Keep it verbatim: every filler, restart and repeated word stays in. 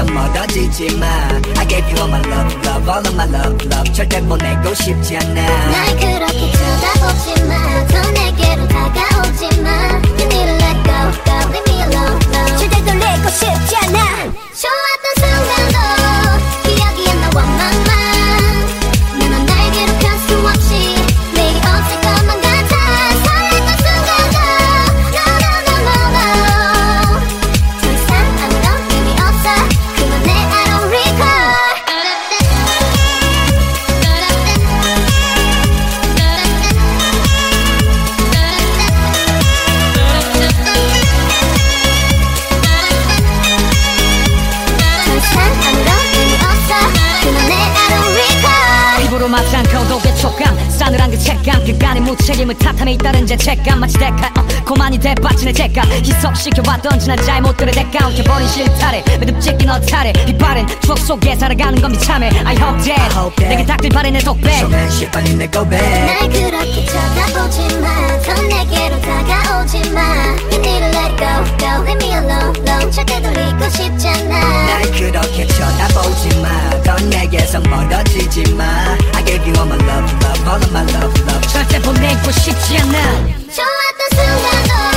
멀어지지 마. I gave you all my love, love, all of my love, love. 절대 보내고 싶지 않아. 날 그렇게 쳐다보지 마. 더 내게로 다가오지 마. You need to let go, go, leave me alone, alone. 절대 돌리고 싶지 않아. 좋았던 순간도 기억이 안 나와, 맘마. 나는 날 괴롭힐 수 없이 내게 없을 것만 같아. 설렜던 순간도 no, no, no, no, no. 더 이상 아무런 의미 없어. 그만해, I don't recall. 입으로 맞지 않고도 촉감 싸늘한 그 책감 그간의 무책임을 탓함에 잇따른 죄책감 마치 대가 어, 고만이 대받치는 죄감 희석시켜왔던 지난 잘못들의 대가 엉켜버린 실타래 매듭 찢긴 어타래 빛바랜 추억 속에 살아가는 건 비참해 I hope that 내게 닥칠 바래 내 독백 소매시 빨리 내 고백 날 그렇게 쳐다보지 마. 더 내게로 다가오지 마. You need to let go, go, leave me alone, alone. 절대 돌리고 싶지 않아. 날 그렇게 쳐다보지 마. 넌 내게서 멀어지지 마. I gave you all my love, love, all of my love, love. 절대 보내고 싶지 않아. 좋았던 순간도